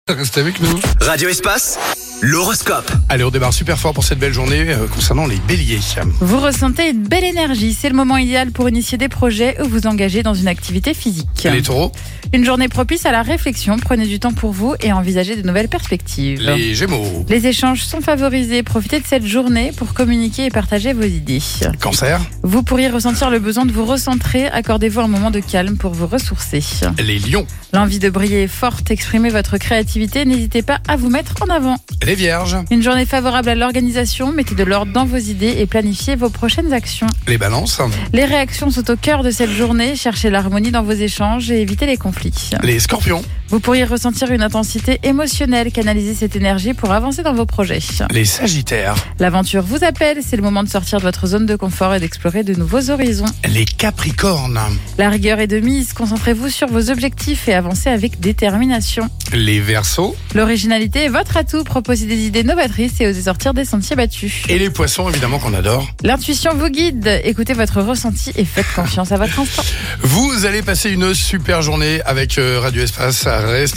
Restez avec nous. Radio Espace, l'horoscope. Allez, on démarre super fort pour cette belle journée concernant les béliers. Vous ressentez une belle énergie. C'est le moment idéal pour initier des projets ou vous engager dans une activité physique. Les taureaux, Une journée propice à la réflexion. Prenez du temps pour vous et envisagez de nouvelles perspectives. les gémeaux, Les échanges sont favorisés. Profitez de cette journée pour communiquer et partager vos idées. cancer, Vous pourriez ressentir le besoin de vous recentrer. Accordez-vous un moment de calme pour vous ressourcer. les lions, L'envie de briller est forte. Exprimez votre créativité. N'hésitez pas à vous mettre en avant. les vierges, Une journée favorable à l'organisation. Mettez de l'ordre dans vos idées et planifiez vos prochaines actions. les balances, Les réactions sont au cœur de cette journée. Cherchez l'harmonie dans vos échanges et évitez les conflits. les scorpions, Vous pourriez ressentir une intensité émotionnelle. Canalisez cette énergie pour avancer dans vos projets. les sagittaires, L'aventure vous appelle. C'est le moment de sortir de votre zone de confort et d'explorer de nouveaux horizons. les capricornes, La rigueur est de mise. Concentrez-vous sur vos objectifs et avancez avec détermination. les verseaux L'originalité est votre atout. Proposez des idées novatrices et osez sortir des sentiers battus. et les poissons, évidemment qu'on adore. L'intuition vous guide. Écoutez votre ressenti et faites confiance à votre instinct. Vous allez passer une super journée avec Radio Espace. Restez